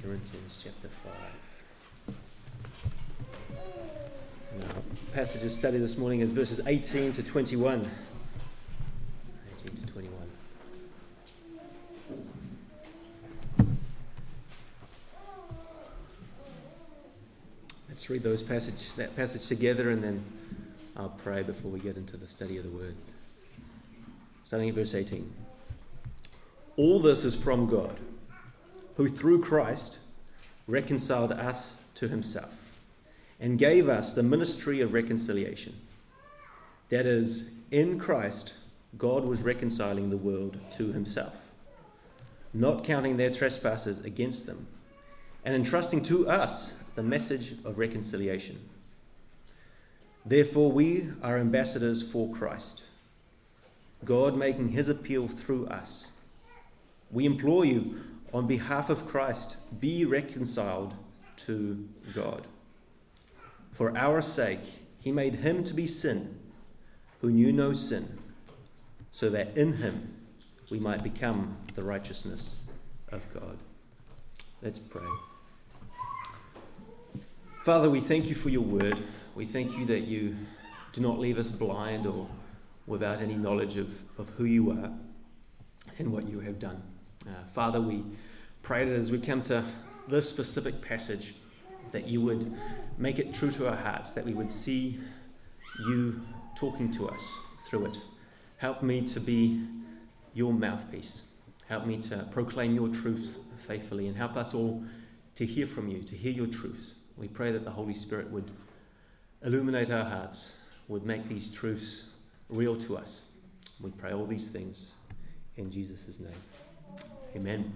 Corinthians chapter 5. Now, passage of study this morning is verses 18 to 21. 18 to 21. Let's read that passage together, and then I'll pray before we get into the study of the Word. Starting at verse 18. All this is from God, who through Christ reconciled us to himself and gave us the ministry of reconciliation. That is, in Christ, God was reconciling the world to himself, not counting their trespasses against them, and entrusting to us the message of reconciliation. Therefore, we are ambassadors for Christ, God making his appeal through us. We implore you, on behalf of Christ, be reconciled to God. For our sake, he made him to be sin, who knew no sin, so that in him we might become the righteousness of God. Let's pray. Father, we thank you for your word. We thank you that you do not leave us blind or without any knowledge of who you are and what you have done. Father, we pray that as we come to this specific passage, that you would make it true to our hearts, that we would see you talking to us through it. Help me to be your mouthpiece. Help me to proclaim your truths faithfully, and help us all to hear from you, to hear your truths. We pray that the Holy Spirit would illuminate our hearts, would make these truths real to us. We pray all these things in Jesus' name. Amen.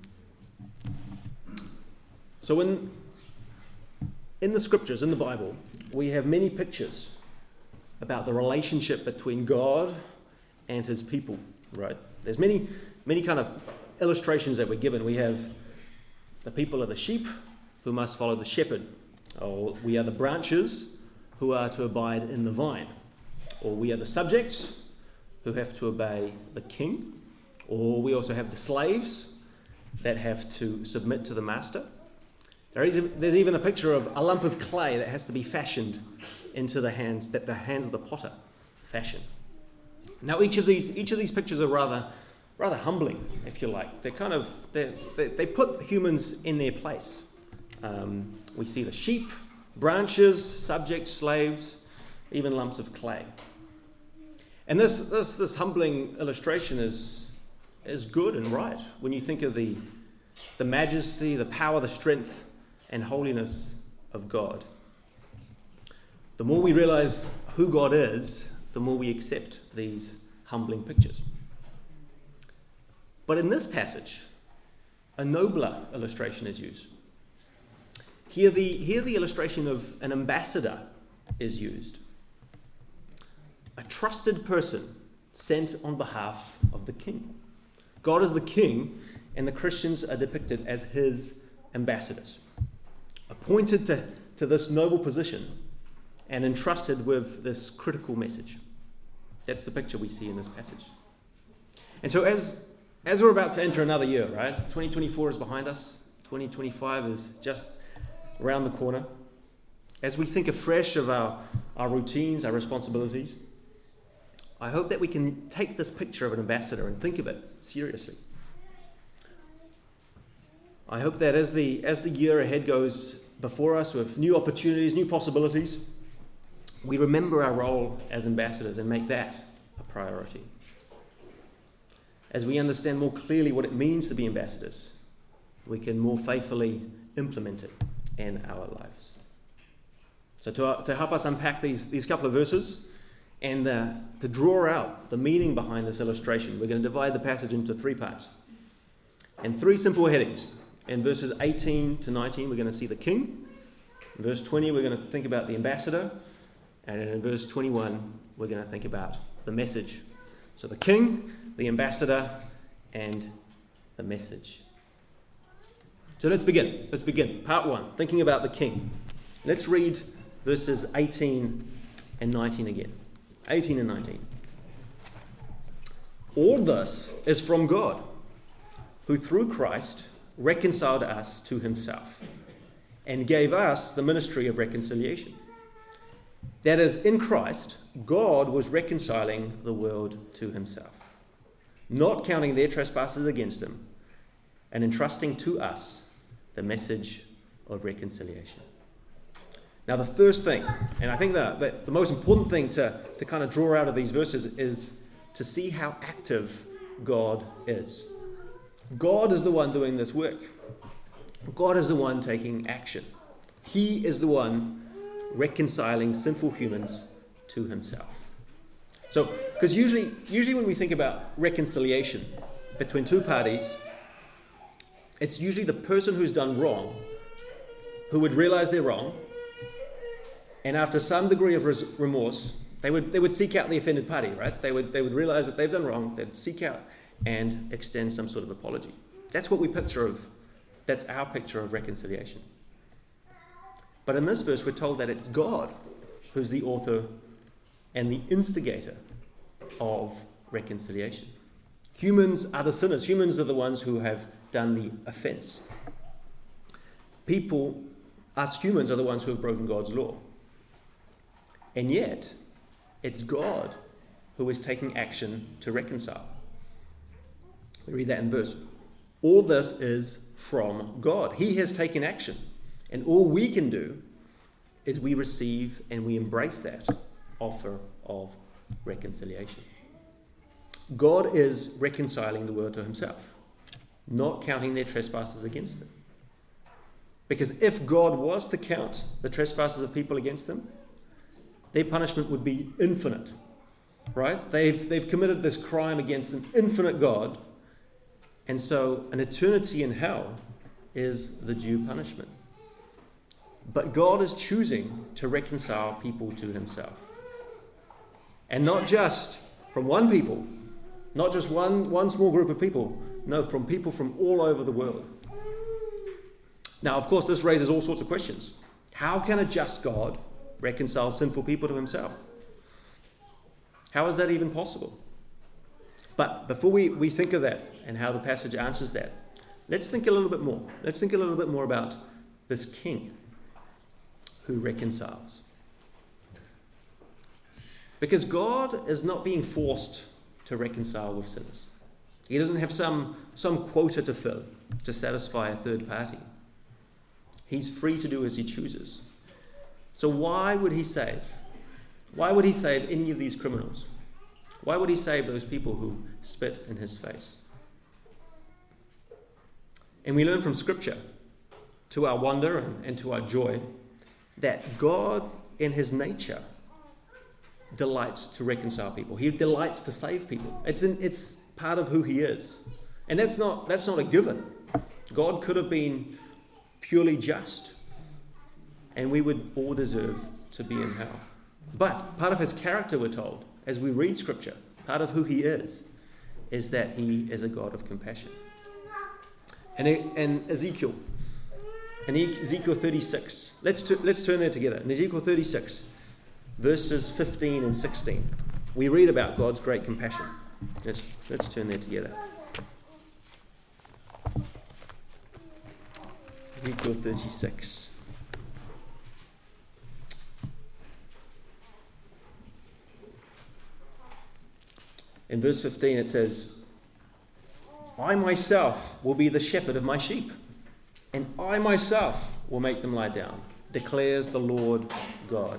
So in the scriptures, in the Bible, we have many pictures about the relationship between God and his people, right? There's many kind of illustrations that we're given. We have the people are the sheep who must follow the shepherd. Or we are the branches who are to abide in the vine. Or we are the subjects who have to obey the king. Or we also have the slaves that have to submit to the master. There's even a picture of a lump of clay that has to be fashioned into the hands, that the hands of the potter fashion. Now each of these pictures are rather humbling, if you like. They put humans in their place. We see the sheep, branches, subjects, slaves, even lumps of clay. And this humbling illustration is good and right when you think of the majesty, the power, the strength, and holiness of God. The more we realize who God is, the more we accept these humbling pictures. But in this passage, a nobler illustration is used. Here the illustration of an ambassador is used. A trusted person sent on behalf of the king. God is the king, and the Christians are depicted as his ambassadors, appointed to this noble position and entrusted with this critical message. That's the picture we see in this passage. And so as we're about to enter another year, right? 2024 is behind us. 2025 is just around the corner. As we think afresh of our routines, our responsibilities, I hope that we can take this picture of an ambassador and think of it seriously. I hope that as the year ahead goes before us with new opportunities, new possibilities, we remember our role as ambassadors and make that a priority. As we understand more clearly what it means to be ambassadors, we can more faithfully implement it in our lives. So to help us unpack these couple of verses and to draw out the meaning behind this illustration, we're going to divide the passage into three parts and three simple headings. In verses 18 to 19, we're going to see the king. In verse 20, we're going to think about the ambassador. And in verse 21, we're going to think about the message. So the king, the ambassador, and the message. So let's begin. Part 1, thinking about the king. Let's read verses 18 and 19 again. 18 and 19. All this is from God, who through Christ reconciled us to himself and gave us the ministry of reconciliation. That is, in Christ, God was reconciling the world to himself, not counting their trespasses against him, and entrusting to us the message of reconciliation. Now, the first thing, and I think that the most important thing to kind of draw out of these verses is to see how active God is. God is the one doing this work. God is the one taking action. He is the one reconciling sinful humans to himself. So, because usually when we think about reconciliation between two parties, it's usually the person who's done wrong who would realize they're wrong, and after some degree of remorse, they would seek out the offended party, right? They would realize that they've done wrong, they'd seek out and extend some sort of apology. That's what we picture of, that's our picture of reconciliation. But in this verse, we're told that it's God who's the author and the instigator of reconciliation. Humans are the sinners. Humans are the ones who have done the offense. People, us humans, are the ones who have broken God's law. And yet, it's God who is taking action to reconcile. We read that in verse. All this is from God. He has taken action. And all we can do is we receive and we embrace that offer of reconciliation. God is reconciling the world to himself, not counting their trespasses against them. Because if God was to count the trespasses of people against them, their punishment would be infinite, right? They've committed this crime against an infinite God, and so an eternity in hell is the due punishment. But God is choosing to reconcile people to himself. And not just from one people, not just one small group of people, no, from people from all over the world. Now, of course, this raises all sorts of questions. How can a just God reconcile sinful people to himself? How is that even possible? But before we think of that and how the passage answers that, let's think a little bit more. Let's think a little bit more about this king who reconciles. Because God is not being forced to reconcile with sinners. He doesn't have some quota to fill to satisfy a third party. He's free to do as he chooses. So why would he save? Why would he save any of these criminals? Why would he save those people who spit in his face? And we learn from Scripture, to our wonder and to our joy, that God in his nature delights to reconcile people. He delights to save people. It's part of who he is. And that's not a given. God could have been purely just, and we would all deserve to be in hell. But part of his character, we're told, as we read Scripture, part of who he is that he is a God of compassion. And Ezekiel 36, let's turn there together. In Ezekiel 36, verses 15 and 16, we read about God's great compassion. Let's turn there together. Ezekiel 36. In verse 15 it says, I myself will be the shepherd of my sheep, and I myself will make them lie down, declares the Lord God.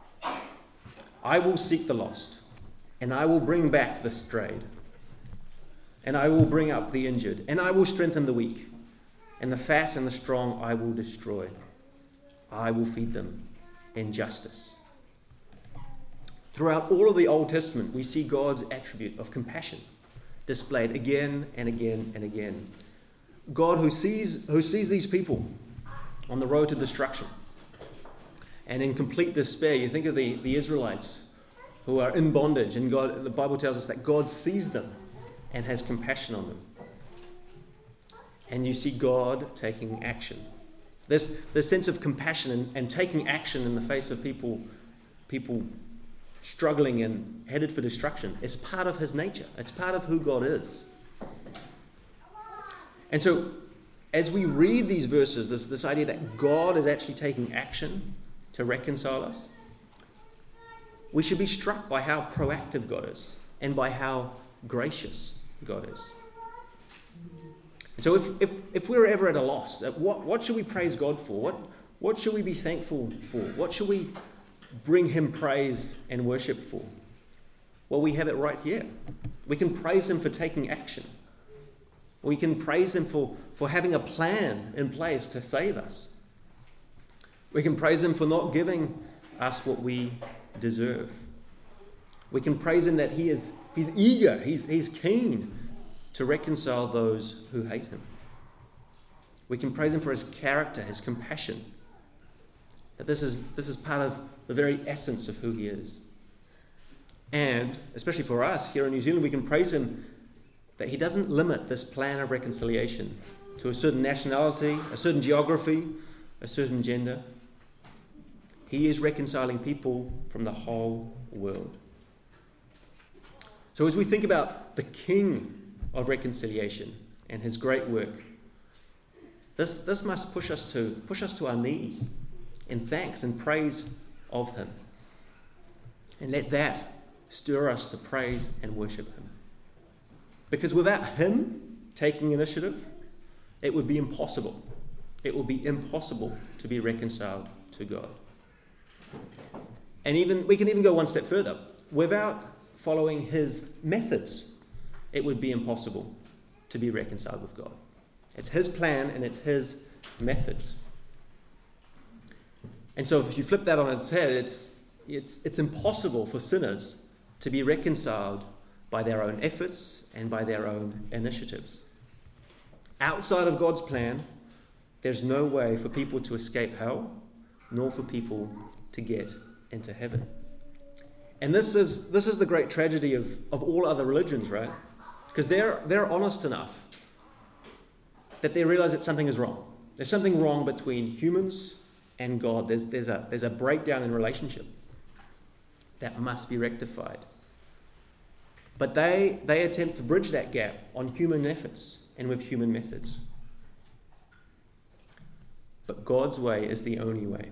I will seek the lost, and I will bring back the strayed, and I will bring up the injured, and I will strengthen the weak, and the fat and the strong I will destroy. I will feed them in justice. Throughout all of the Old Testament, we see God's attribute of compassion displayed again and again and again. God who sees these people on the road to destruction, and in complete despair. You think of the Israelites who are in bondage, and God, the Bible tells us that God sees them and has compassion on them. And you see God taking action. This sense of compassion and taking action in the face of people struggling and headed for destruction is part of his nature. It's part of who God is. And so as we read these verses, this idea that God is actually taking action to reconcile us, we should be struck by how proactive God is and by how gracious God is. So if we're ever at a loss, what should we praise God for? What should we be thankful for? What should we bring him praise and worship for? Well, we have it right here. We can praise him for taking action. We can praise him for having a plan in place to save us. We can praise him for not giving us what we deserve. We can praise him that he's eager, he's keen to reconcile those who hate him. We can praise him for his character, his compassion. That this is part of the very essence of who he is. And, especially for us here in New Zealand, we can praise him that he doesn't limit this plan of reconciliation to a certain nationality, a certain geography, a certain gender. He is reconciling people from the whole world. So as we think about the King of reconciliation and his great work, this must push us to our knees in thanks and praise of him. And let that stir us to praise and worship him. Because without him taking initiative, it would be impossible. It would be impossible to be reconciled to God. And we can even go one step further. Without following his methods, it would be impossible to be reconciled with God. It's his plan and it's his methods. And so if you flip that on its head, it's impossible for sinners to be reconciled by their own efforts and by their own initiatives. Outside of God's plan, there's no way for people to escape hell, nor for people to get into heaven. And this is the great tragedy of all other religions, right? Because they're honest enough that they realize that something is wrong. There's something wrong between humans and God. There's a breakdown in relationship that must be rectified. But they attempt to bridge that gap on human efforts and with human methods. But God's way is the only way.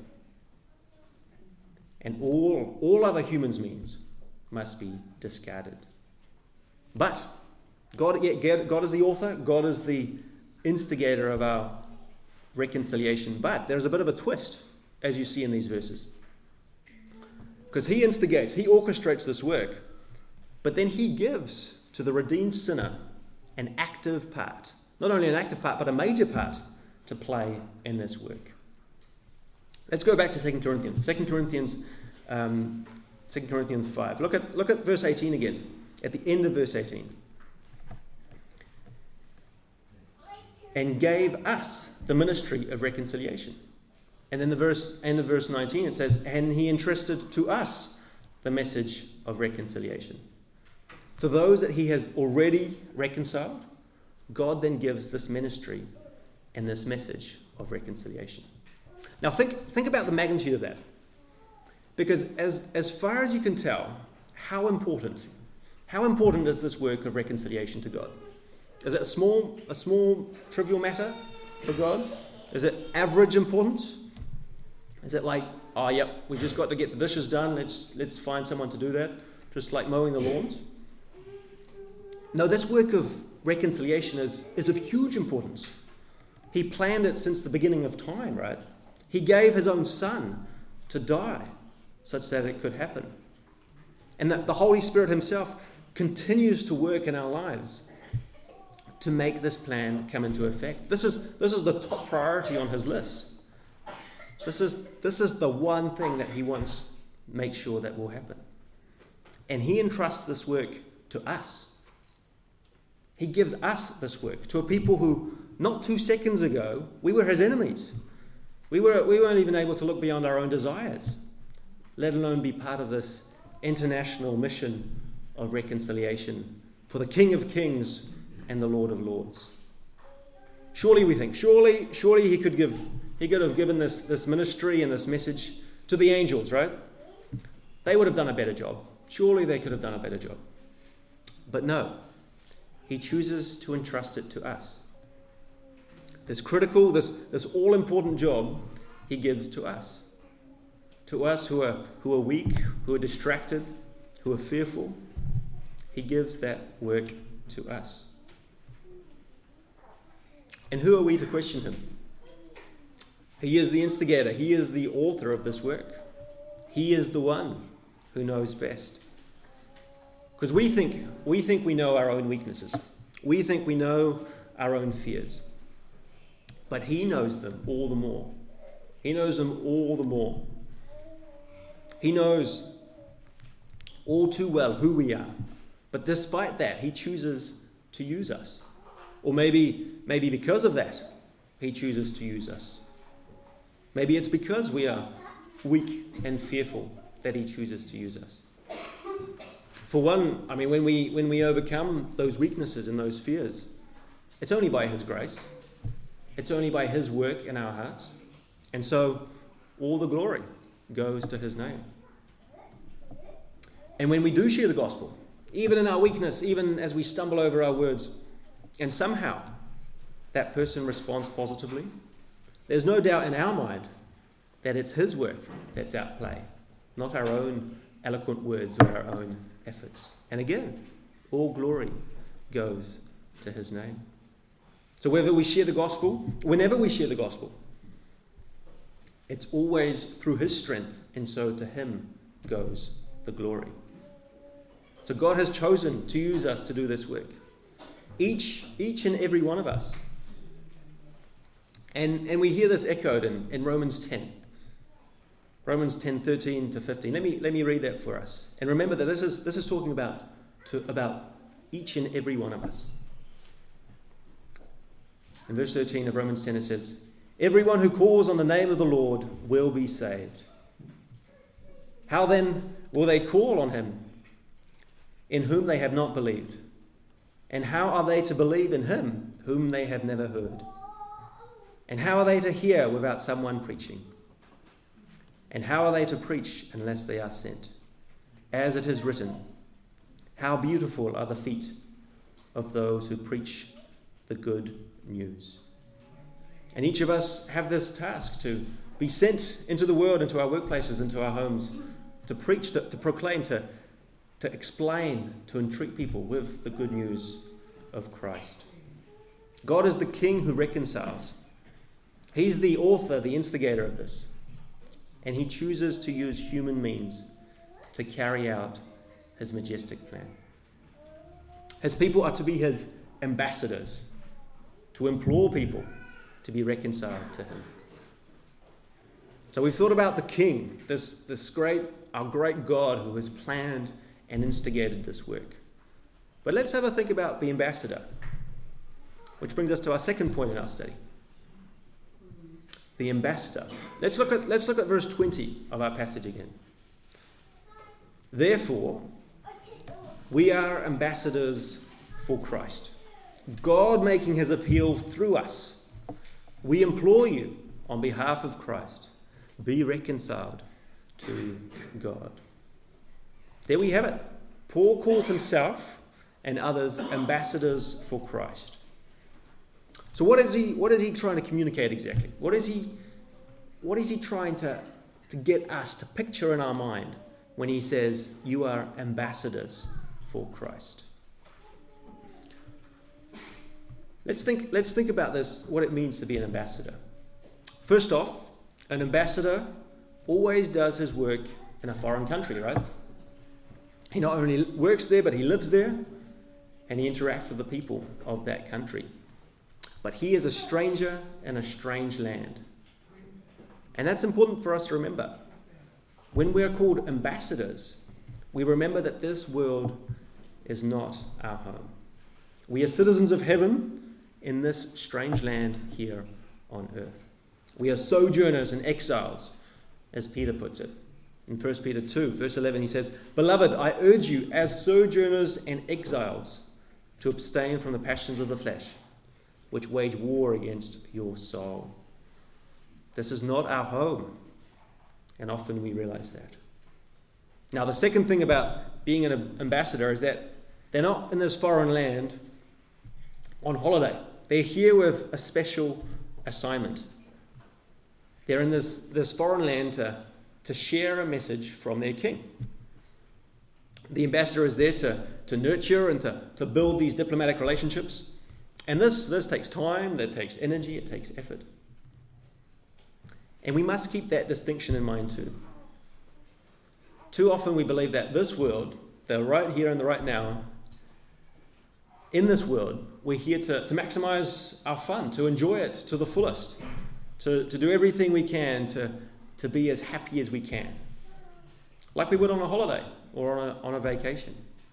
And all other humans' means must be discarded. But God is the author, God is the instigator of our reconciliation. But there's a bit of a twist, as you see in these verses. Because he instigates, he orchestrates this work, but then he gives to the redeemed sinner an active part. Not only an active part, but a major part to play in this work. Let's go back to 2 Corinthians. 2 Corinthians 5. Look at verse 18 again, at the end of verse 18. And gave us the ministry of reconciliation. And then the end of verse 19, it says, and he entrusted to us the message of reconciliation. To those that he has already reconciled, God then gives this ministry and this message of reconciliation. Now think about the magnitude of that. Because as far as you can tell, how important is this work of reconciliation to God? Is it a small trivial matter for God? Is it average importance? Is it like, oh yep, we just got to get the dishes done, let's find someone to do that, just like mowing the lawns? No, this work of reconciliation is of huge importance. He planned it since the beginning of time, right? He gave his own son to die such that it could happen. And that the Holy Spirit himself continues to work in our lives to make this plan come into effect. This is the top priority on his list. This is the one thing that he wants to make sure that will happen. And he entrusts this work to us. He gives us this work to a people who, not 2 seconds ago, we were his enemies. We weren't even able to look beyond our own desires, let alone be part of this international mission of reconciliation for the King of Kings and the Lord of Lords. Surely we think, surely he could have given this ministry and this message to the angels, right? They would have done a better job. Surely they could have done a better job. But no, he chooses to entrust it to us. this critical, this all-important job he gives to us. To us who are weak, who are distracted, who are fearful. He gives that work to us. And who are we to question him? He is the instigator. He is the author of this work. He is the one who knows best. Because we think we know our own weaknesses. We think we know our own fears. But he knows them all the more. He knows them all the more. He knows all too well who we are. But despite that, he chooses to use us. Or maybe because of that, he chooses to use us. Maybe it's because we are weak and fearful that he chooses to use us. For one, when we overcome those weaknesses and those fears, it's only by his grace. It's only by his work in our hearts. And so all the glory goes to his name. And when we do share the gospel, even in our weakness, even as we stumble over our words, and somehow that person responds positively, there's no doubt in our mind that it's his work that's at play, not our own eloquent words or our own efforts. And again, all glory goes to his name. So whenever we share the gospel, it's always through his strength, and so to him goes the glory. So God has chosen to use us to do this work. Each and every one of us. And we hear this echoed in Romans 10. Romans 10, 13 to 15. Let me read that for us. And remember that this is talking about each and every one of us. In verse 13 of Romans 10 it says, "Everyone who calls on the name of the Lord will be saved. How then will they call on him in whom they have not believed? And how are they to believe in him whom they have never heard? And how are they to hear without someone preaching? And how are they to preach unless they are sent? As it is written, how beautiful are the feet of those who preach the good news." And each of us have this task to be sent into the world, into our workplaces, into our homes, to preach, to proclaim, to explain, to entreat people with the good news of Christ. God is the King who reconciles. He's the author, the instigator of this. And he chooses to use human means to carry out his majestic plan. His people are to be his ambassadors, to implore people to be reconciled to him. So we've thought about the King, our great God who has planned and instigated this work. But let's have a think about the ambassador, which brings us to our second point in our study. The ambassador. Let's look at verse 20 of our passage again. "Therefore, we are ambassadors for Christ, God making his appeal through us. We implore you on behalf of Christ, be reconciled to God." There we have it. Paul calls himself and others ambassadors for Christ. So what is he trying to communicate exactly? What is he trying to get us to picture in our mind when he says you are ambassadors for Christ? Let's think about this, what it means to be an ambassador. First off, an ambassador always does his work in a foreign country, right? He not only works there, but he lives there, and he interacts with the people of that country. But he is a stranger in a strange land. And that's important for us to remember. When we're called ambassadors, we remember that this world is not our home. We are citizens of heaven in this strange land here on earth. We are sojourners and exiles, as Peter puts it. In 1 Peter 2, verse 11, he says, "Beloved, I urge you as sojourners and exiles to abstain from the passions of the flesh, which wage war against your soul." This is not our home, and often we realize that. Now, the second thing about being an ambassador is that they're not in this foreign land on holiday. they're here with a special assignment. They're in this foreign land to share a message from their king. The ambassador is there to nurture and to build these diplomatic relationships. And this takes time, that takes energy, it takes effort. And we must keep that distinction in mind too. Too often we believe that this world, the right here and the right now, in this world, we're here to maximize our fun, to enjoy it to the fullest, to do everything we can to be as happy as we can, like we would on a holiday or on a vacation.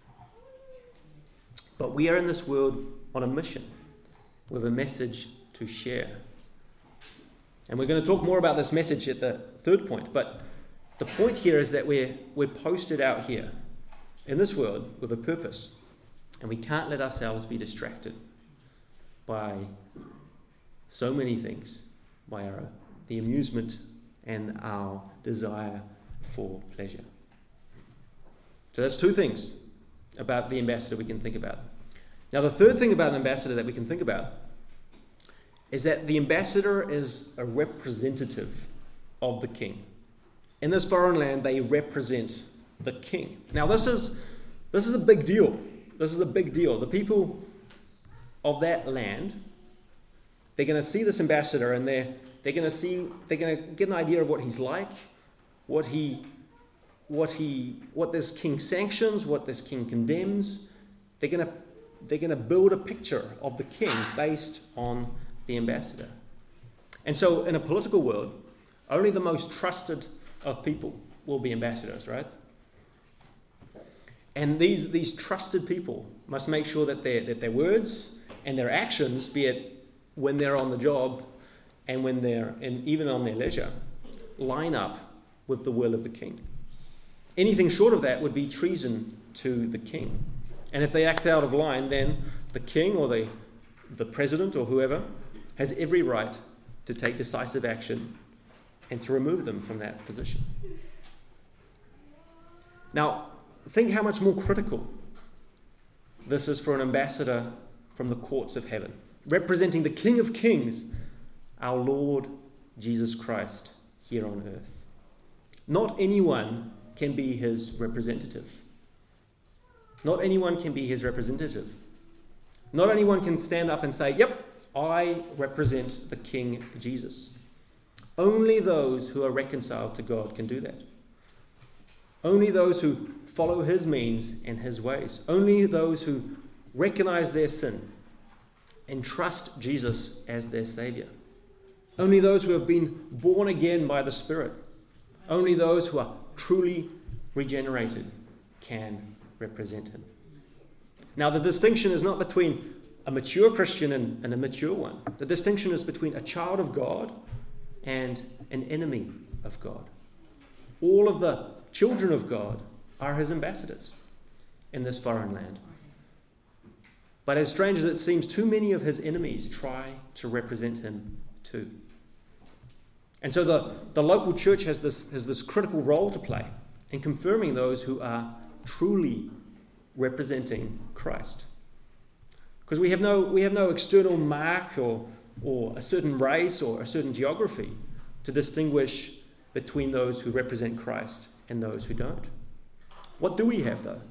But we are in this world on a mission with a message to share. And we're going to talk more about this message at the third point, but the point here is that we're posted out here in this world with a purpose, and we can't let ourselves be distracted by so many things, by the amusement and our desire for pleasure. So that's two things about the ambassador we can think about. Now, the third thing about an ambassador that we can think about is that the ambassador is a representative of the king. In this foreign land, they represent the king. Now, this is a big deal. This is a big deal. The people of that land, they're going to see this ambassador, and they're going to get an idea of what he's like, what this king sanctions, what this king condemns. They're going to build a picture of the king based on the ambassador. And so in a political world, only the most trusted of people will be ambassadors, right? And these trusted people must make sure that their words and their actions, be it when they're on the job and when they're even on their leisure, line up with the will of the king. Anything short of that would be treason to the king. And if they act out of line, then the king or the president or whoever has every right to take decisive action and to remove them from that position. Now, think how much more critical this is for an ambassador from the courts of heaven, representing the King of Kings, our Lord Jesus Christ, here on earth. Not anyone can be his representative. Not anyone can be his representative. Not anyone can stand up and say, yep, I represent the King Jesus. Only those who are reconciled to God can do that. Only those who follow his means and his ways. Only those who recognize their sin and trust Jesus as their Savior. Only those who have been born again by the Spirit. Only those who are truly regenerated can represent him. Now, the distinction is not between a mature Christian and a mature one. The distinction is between a child of God and an enemy of God. All of the children of God are his ambassadors in this foreign land. But as strange as it seems, too many of his enemies try to represent him too. And so the local church has this critical role to play in confirming those who are truly representing Christ. Because we have no external mark or a certain race or a certain geography to distinguish between those who represent Christ and those who don't. What do we have, though?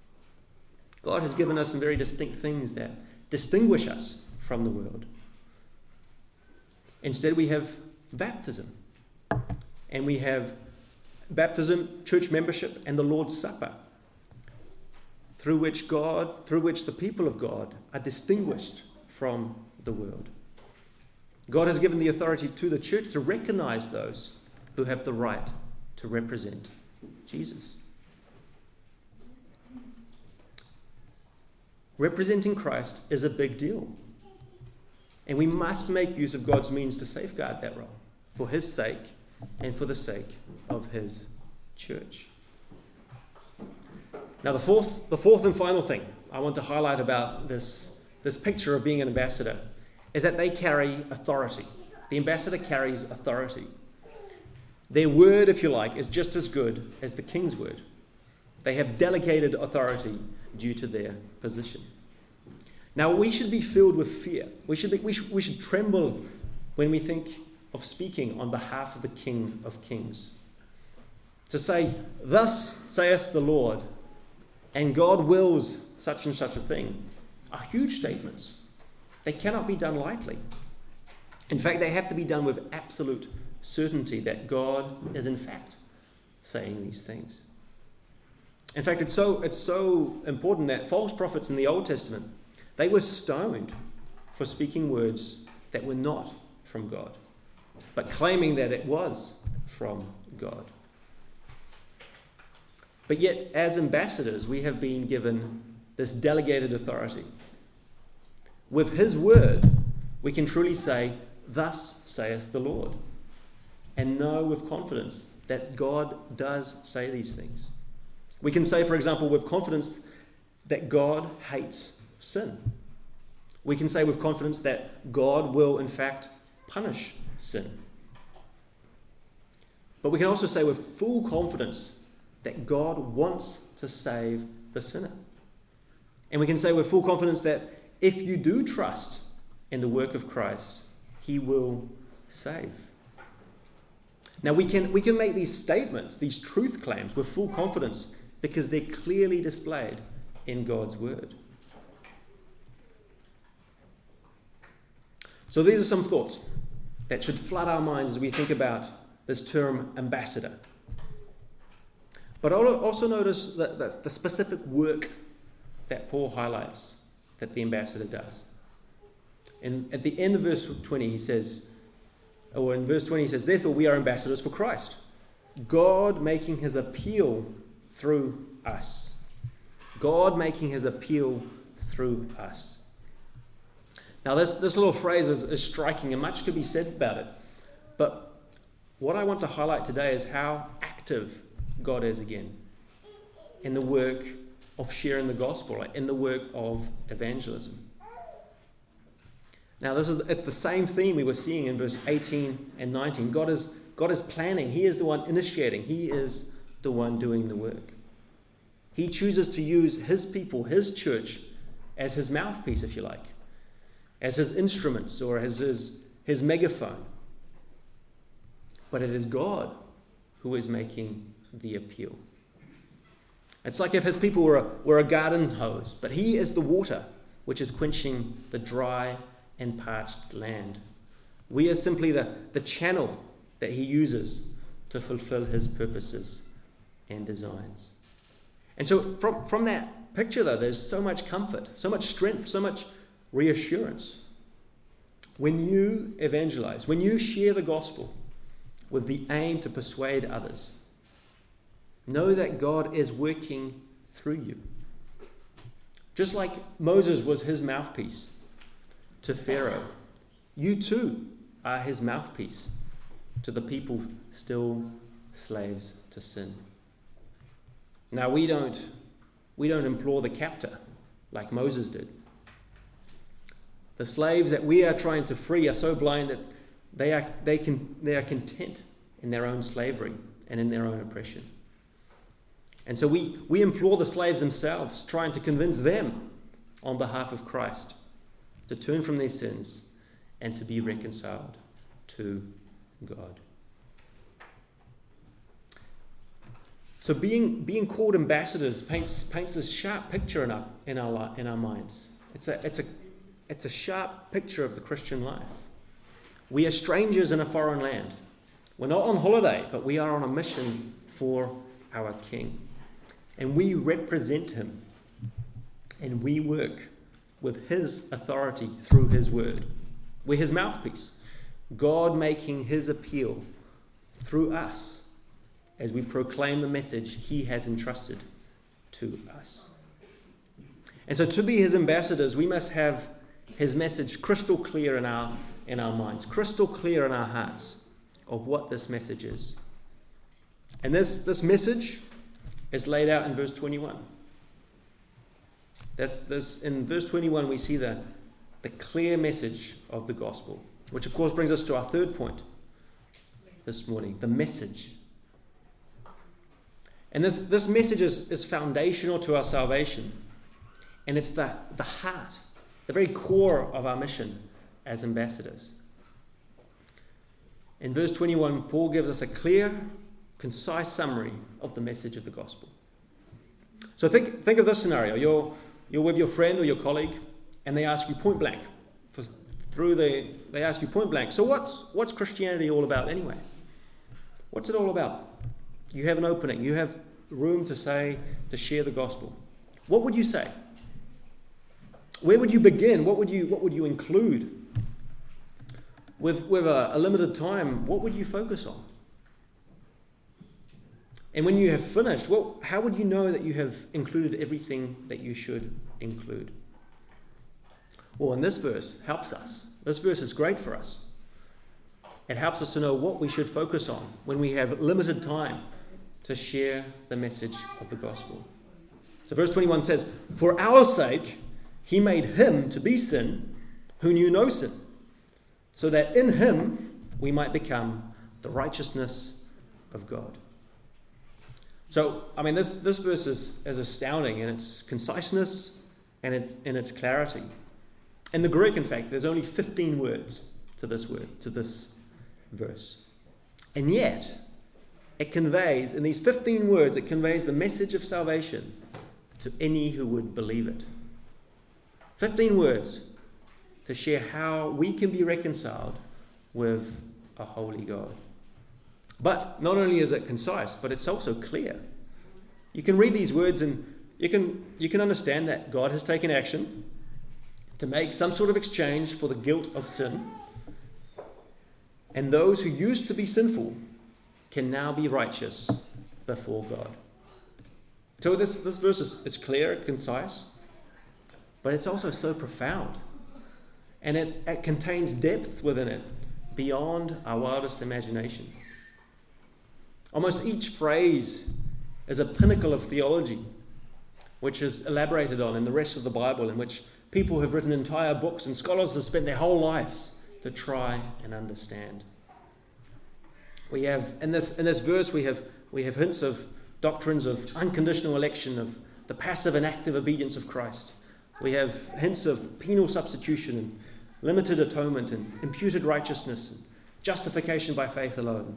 God has given us some very distinct things that distinguish us from the world. Instead, we have baptism. And we have baptism, church membership, and the Lord's Supper, through which the people of God are distinguished from the world. God has given the authority to the church to recognize those who have the right to represent Jesus. Representing Christ is a big deal. And we must make use of God's means to safeguard that role for his sake and for the sake of his church. Now, the fourth and final thing I want to highlight about this picture of being an ambassador is that they carry authority. The ambassador carries authority. Their word, if you like, is just as good as the king's word. They have delegated authority due to their position. Now, we should be filled with fear. We should tremble when we think of speaking on behalf of the King of Kings. To say, "Thus saith the Lord," and "God wills such and such a thing," are huge statements. They cannot be done lightly. In fact, they have to be done with absolute certainty that God is in fact saying these things. In fact, it's so important that false prophets in the Old Testament, they were stoned for speaking words that were not from God, but claiming that it was from God. But yet, as ambassadors, we have been given this delegated authority. With His word, we can truly say, "Thus saith the Lord," and know with confidence that God does say these things. We can say, for example, with confidence that God hates sin. We can say with confidence that God will, in fact, punish sin. But we can also say with full confidence that God wants to save the sinner. And we can say with full confidence that if you do trust in the work of Christ, He will save. Now we can make these statements, these truth claims, with full confidence because they're clearly displayed in God's word. So these are some thoughts that should flood our minds as we think about this term ambassador. But also notice the specific work that Paul highlights that the ambassador does. And at the end of verse 20, he says, "Therefore we are ambassadors for Christ, God making His appeal through us." God making His appeal through us. Now this little phrase is striking, and much could be said about it. But what I want to highlight today is how active God is again in the work of sharing the gospel, in the work of evangelism. Now it's the same theme we were seeing in verse 18 and 19. God is planning. He is the one initiating. He is the one doing the work. He chooses to use His people, His church, as His mouthpiece, if you like, as His instruments or as His megaphone. But it is God who is making the appeal. It's like if His people were a garden hose, but He is the water which is quenching the dry and parched land. We are simply the channel that He uses to fulfill His purposes and designs. And so from that picture, though, there's so much comfort, so much strength, so much reassurance. When you evangelize, when you share the gospel with the aim to persuade others, know that God is working through you. Just like Moses was His mouthpiece to Pharaoh, you too are His mouthpiece to the people still slaves to sin. Now we don't implore the captor like Moses did. The slaves that we are trying to free are so blind that they are content in their own slavery and in their own oppression. And so we implore the slaves themselves, trying to convince them on behalf of Christ to turn from their sins and to be reconciled to God. So being called ambassadors paints this sharp picture in our minds. It's a sharp picture of the Christian life. We are strangers in a foreign land. We're not on holiday, but we are on a mission for our King. And we represent Him. And we work with His authority through His word. We're His mouthpiece. God making His appeal through us as we proclaim the message He has entrusted to us. And so to be His ambassadors, we must have His message crystal clear in our minds, crystal clear in our hearts of what this message is. And this message is laid out in verse 21. In verse 21 we see the clear message of the gospel, which of course brings us to our third point this morning, the message. And this message is foundational to our salvation. And it's the heart the very core of our mission as ambassadors. In verse 21, Paul gives us a clear, concise summary of the message of the gospel. So think of this scenario. You're with your friend or your colleague, and they ask you point blank. They ask you point blank. So what's Christianity all about anyway? What's it all about? You have an opening. You have room to share the gospel. What would you say? Where would you begin? What would you include? With a limited time, what would you focus on? And when you have finished, how would you know that you have included everything that you should include? Well, and this verse helps us. This verse is great for us. It helps us to know what we should focus on when we have limited time to share the message of the gospel. So verse 21 says, "For our sake he made him to be sin who knew no sin, so that in him we might become the righteousness of God." So, this verse is astounding in its conciseness and in its clarity. In the Greek, in fact, there's only 15 words to this verse. And yet, in these 15 words, it conveys the message of salvation to any who would believe it. 15 words to share how we can be reconciled with a holy God. But not only is it concise, but it's also clear. You can read these words and you can understand that God has taken action to make some sort of exchange for the guilt of sin. And those who used to be sinful can now be righteous before God. So this verse is clear, concise, but it's also so profound. And it contains depth within it beyond our wildest imagination. Almost each phrase is a pinnacle of theology, which is elaborated on in the rest of the Bible, in which people have written entire books and scholars have spent their whole lives to try and understand. We have in this verse we have hints of doctrines of unconditional election, of the passive and active obedience of Christ. We have hints of penal substitution and limited atonement and imputed righteousness and justification by faith alone.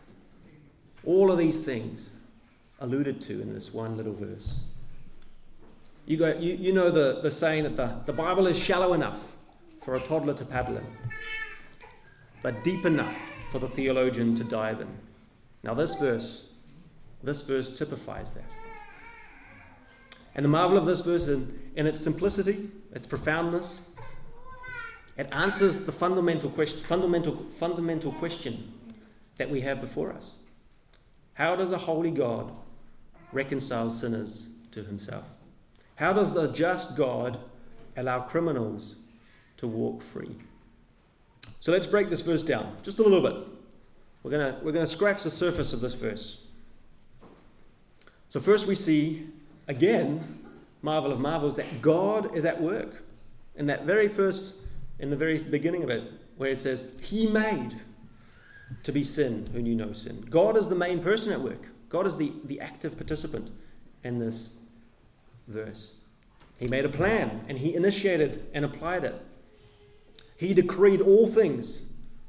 All of these things alluded to in this one little verse. You know the saying that the Bible is shallow enough for a toddler to paddle in, but deep enough for the theologian to dive in. Now this verse typifies that. And the marvel of this verse in its simplicity, its profoundness, it answers the fundamental question that we have before us. How does a holy God reconcile sinners to himself? How does the just God allow criminals to walk free? So let's break this verse down just a little bit. We're going to scratch the surface of this verse. So first we see, again, marvel of marvels, that God is at work. In the very beginning of it, where it says, he made to be sin who knew no sin. God is the main person at work. God is the active participant in this verse. He made a plan and he initiated and applied it. He decreed all things,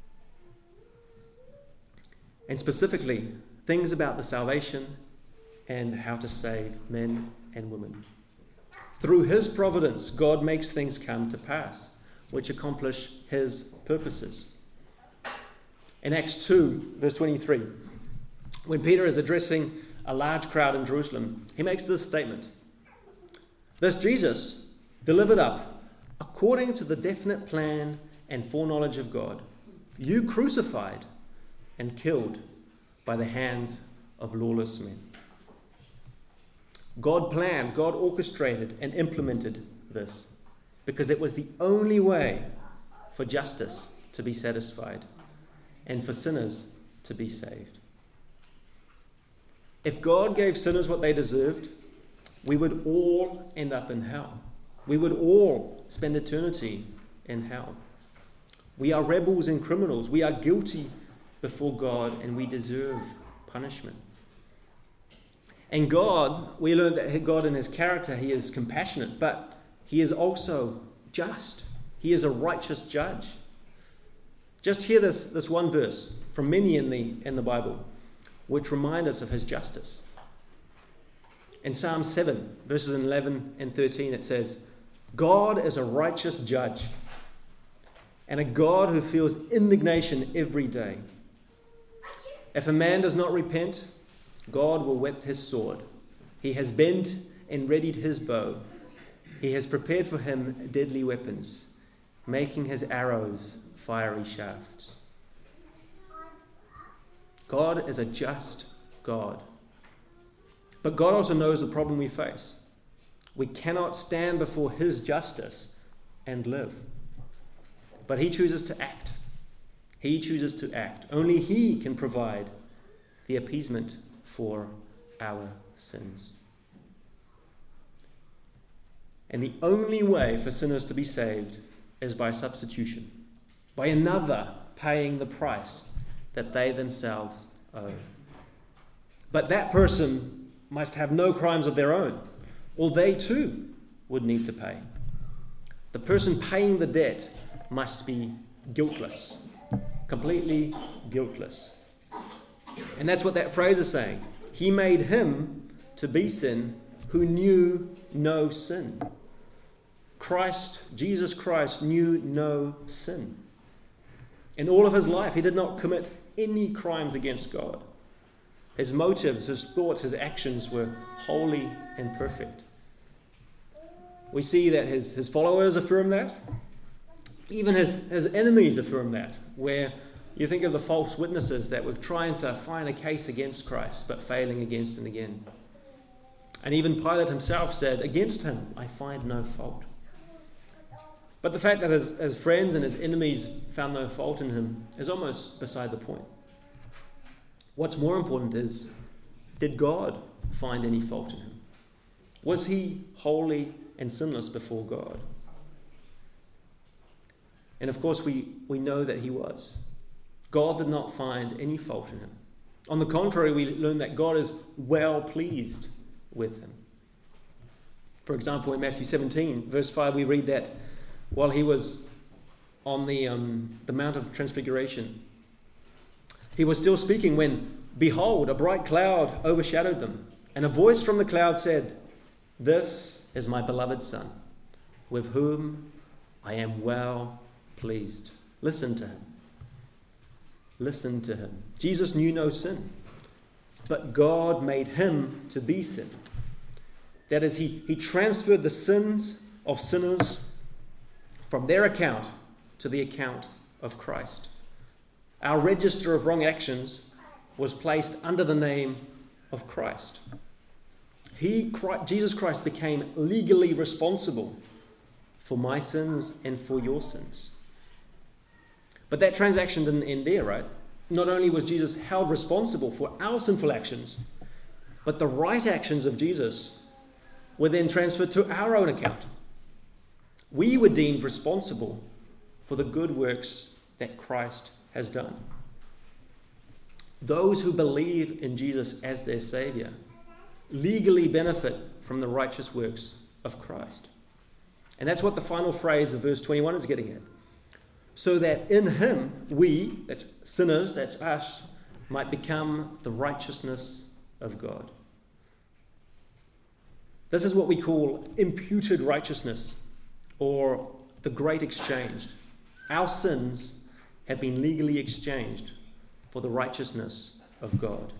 and specifically things about the salvation and how to save men and women. Through his providence, God makes things come to pass, which accomplish his purposes. In Acts 2, verse 23, when Peter is addressing a large crowd in Jerusalem, he makes this statement: "This Jesus, delivered up according to the definite plan and foreknowledge of God, you crucified and killed by the hands of lawless men." God planned, God orchestrated and implemented this because it was the only way for justice to be satisfied and for sinners to be saved. If God gave sinners what they deserved, we would all end up in hell. We would all spend eternity in hell. We are rebels and criminals. We are guilty before God and we deserve punishment. And God, we learned that God in his character, he is compassionate, but he is also just. He is a righteous judge. Just hear this one verse from many in the Bible, which remind us of his justice. In Psalm 7, verses 11 and 13, it says, God is a righteous judge and a God who feels indignation every day. If a man does not repent, God will whet his sword. He has bent and readied his bow. He has prepared for him deadly weapons, making his arrows fiery shafts. God is a just God. But God also knows the problem we face. We cannot stand before his justice and live. But he chooses to act. He chooses to act. Only he can provide the appeasement for our sins. And the only way for sinners to be saved is by substitution, by another paying the price that they themselves owe. But that person must have no crimes of their own, or they too would need to pay. The person paying the debt must be guiltless, completely guiltless. And that's what that phrase is saying. He made him to be sin who knew no sin. Jesus Christ, knew no sin. In all of his life, he did not commit any crimes against God. His motives, his thoughts, his actions were holy and perfect. We see that his followers affirm that. Even his enemies affirm that, where you think of the false witnesses that were trying to find a case against Christ, but failing against and again. And even Pilate himself said, against him I find no fault. But the fact that his friends and his enemies found no fault in him is almost beside the point. What's more important is, did God find any fault in him? Was he holy and sinless before God? And of course, we know that he was. God did not find any fault in him. On the contrary, we learn that God is well pleased with him. For example, in Matthew 17, verse 5, we read that while he was on the Mount of Transfiguration, he was still speaking when, behold, a bright cloud overshadowed them, and a voice from the cloud said, "This is my beloved Son, with whom I am well pleased." Listen to him. Listen to him. Jesus knew no sin, but God made him to be sin. That is, he transferred the sins of sinners from their account to the account of Christ. Our register of wrong actions was placed under the name of Christ. Jesus Christ became legally responsible for my sins and for your sins. But that transaction didn't end there, right? Not only was Jesus held responsible for our sinful actions, but the right actions of Jesus were then transferred to our own account. We were deemed responsible for the good works that Christ has done. Those who believe in Jesus as their Savior legally benefit from the righteous works of Christ. And that's what the final phrase of verse 21 is getting at. So that in him, we, that's sinners, that's us, might become the righteousness of God. This is what we call imputed righteousness, or the great exchange. Our sins have been legally exchanged for the righteousness of God.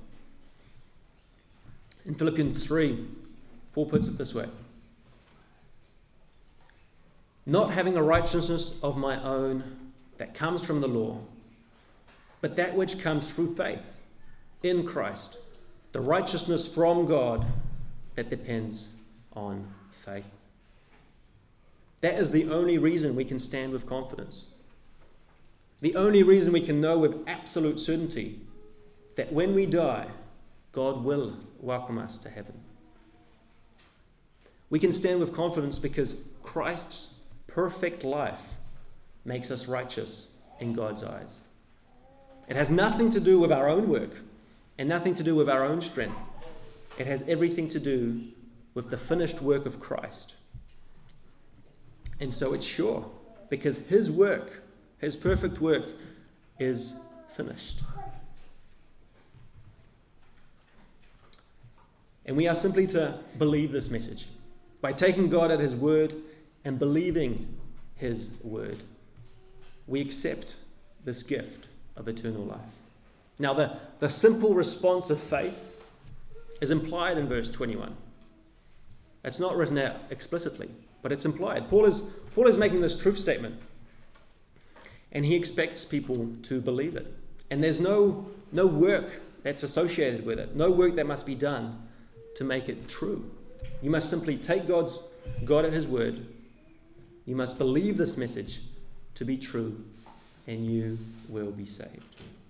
In Philippians 3, Paul puts it this way: not having a righteousness of my own that comes from the law, but that which comes through faith in Christ, the righteousness from God that depends on faith. That is the only reason we can stand with confidence. The only reason we can know with absolute certainty that when we die, God will welcome us to heaven. We can stand with confidence because Christ's perfect life makes us righteous in God's eyes. It has nothing to do with our own work and nothing to do with our own strength. It has everything to do with the finished work of Christ. And so it's sure, because his work, his perfect work, is finished. And we are simply to believe this message by taking God at his word and believing his word. We accept this gift of eternal life. Now, the simple response of faith is implied in verse 21. It's not written out explicitly, but it's implied. Paul is making this truth statement, and he expects people to believe it. And there's no work that's associated with it, no work that must be done to make it true. You must simply take God at his word. You must believe this message to be true, and you will be saved.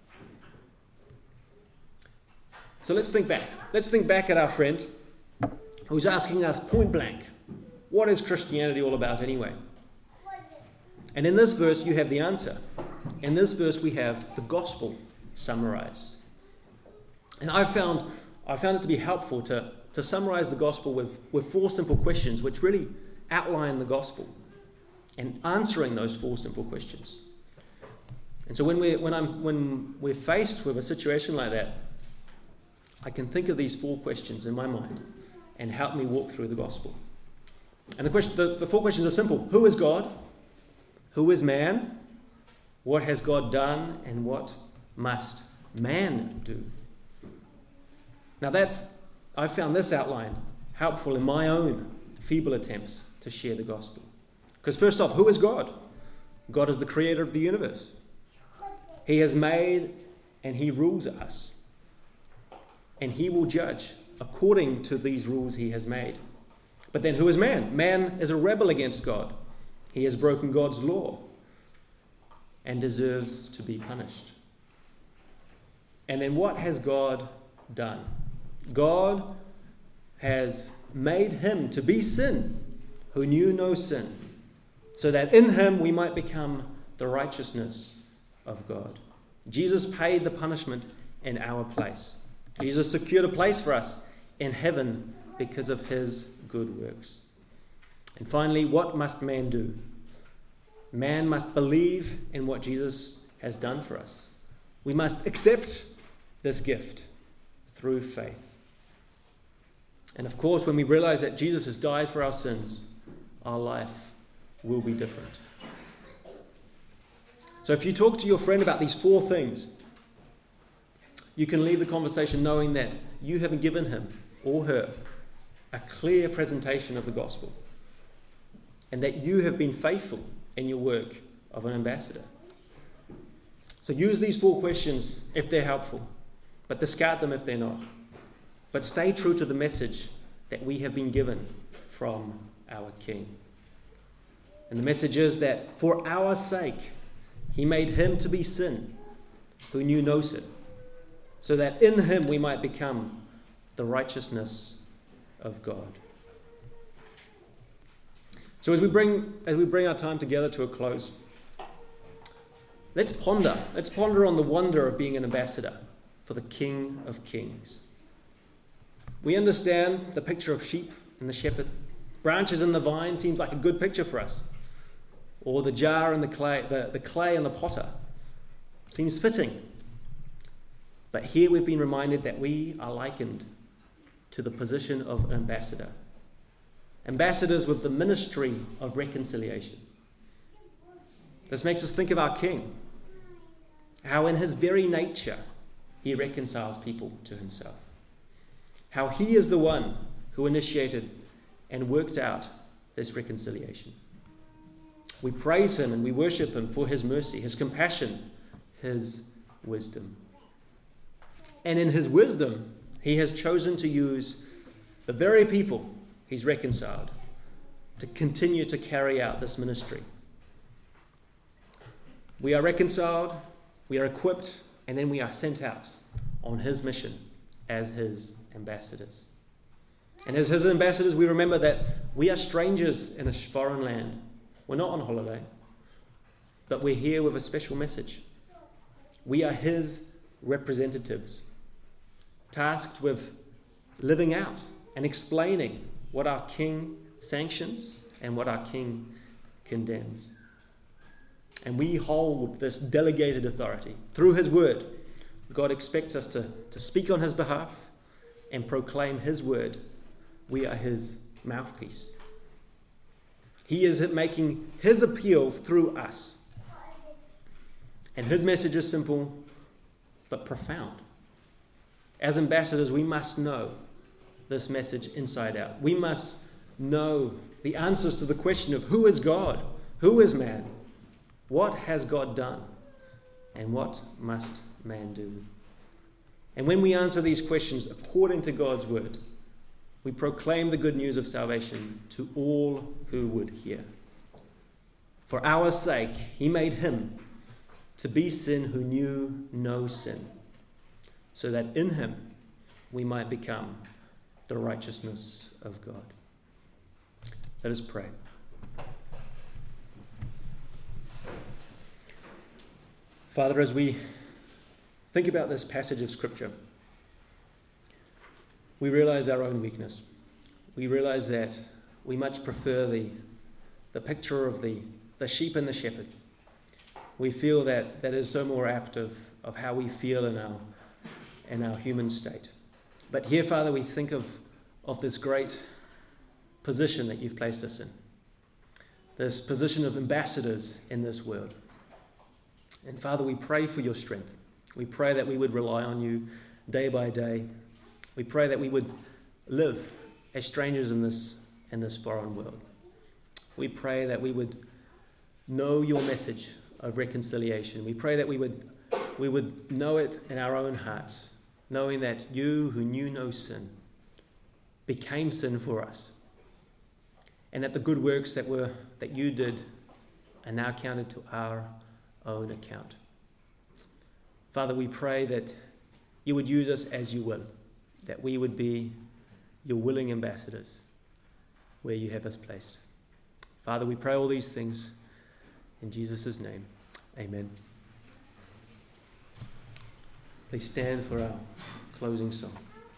So let's think back. Let's think back at our friend who's asking us point blank, what is Christianity all about anyway? And in this verse, you have the answer. In this verse, we have the gospel summarized. And I found it to be helpful to summarize the gospel with four simple questions, which really outline the gospel and answering those four simple questions. And so when we're faced with a situation like that, I can think of these four questions in my mind and help me walk through the gospel. And the four questions are simple. Who is God? Who is man? What has God done? And what must man do? Now I found this outline helpful in my own feeble attempts to share the gospel. Because first off, who is God? God is the creator of the universe. He has made and he rules us. And he will judge according to these rules he has made. But then who is man? Man is a rebel against God. He has broken God's law and deserves to be punished. And then what has God done? God has made him to be sin, who knew no sin, so that in him we might become the righteousness of God. Jesus paid the punishment in our place. Jesus secured a place for us in heaven because of his good works. And finally, what must man do? Man must believe in what Jesus has done for us. We must accept this gift through faith. And of course, when we realize that Jesus has died for our sins, our life will be different. So if you talk to your friend about these four things, you can leave the conversation knowing that you have given him or her a clear presentation of the gospel, and that you have been faithful in your work of an ambassador. So use these four questions if they're helpful, but discard them if they're not. But stay true to the message that we have been given from our King. And the message is that for our sake, he made him to be sin, who knew no sin, so that in him we might become the righteousness of God. So as we bring our time together to a close, let's ponder on the wonder of being an ambassador for the King of Kings. We understand the picture of sheep and the shepherd. Branches in the vine seems like a good picture for us. Or the jar and the clay and the potter seems fitting. But here we've been reminded that we are likened to the position of an ambassador. Ambassadors with the ministry of reconciliation. This makes us think of our King, how in his very nature he reconciles people to himself. How he is the one who initiated and worked out this reconciliation. We praise him and we worship him for his mercy, his compassion, his wisdom. And in his wisdom, he has chosen to use the very people he's reconciled to continue to carry out this ministry. We are reconciled, we are equipped, and then we are sent out on his mission as his ambassadors. And as his ambassadors, we remember that we are strangers in a foreign land. We're not on holiday, but we're here with a special message. We are his representatives, tasked with living out and explaining what our King sanctions and what our King condemns. And we hold this delegated authority through his word. God expects us to speak on his behalf and proclaim his word. We are his mouthpiece. He is making his appeal through us. And his message is simple but profound. As ambassadors, we must know this message inside out. We must know the answers to the question of who is God? Who is man? What has God done? And what must man do? And when we answer these questions according to God's word, we proclaim the good news of salvation to all who would hear. For our sake, he made him to be sin who knew no sin, so that in him we might become the righteousness of God. Let us pray. Father, as we think about this passage of Scripture, we realize our own weakness. We realize that we much prefer the picture of the sheep and the shepherd. We feel that is so more apt of how we feel in our human state. But here, Father, we think of this great position that you've placed us in, this position of ambassadors in this world. And Father, we pray for your strength. We pray that we would rely on you day by day. We pray that we would live as strangers in this foreign world. We pray that we would know your message of reconciliation. We pray that we would know it in our own hearts, knowing that you who knew no sin became sin for us, and that the good works that you did are now counted to our own account. Father, we pray that you would use us as you will, that we would be your willing ambassadors where you have us placed. Father, we pray all these things in Jesus' name. Amen. Please stand for our closing song.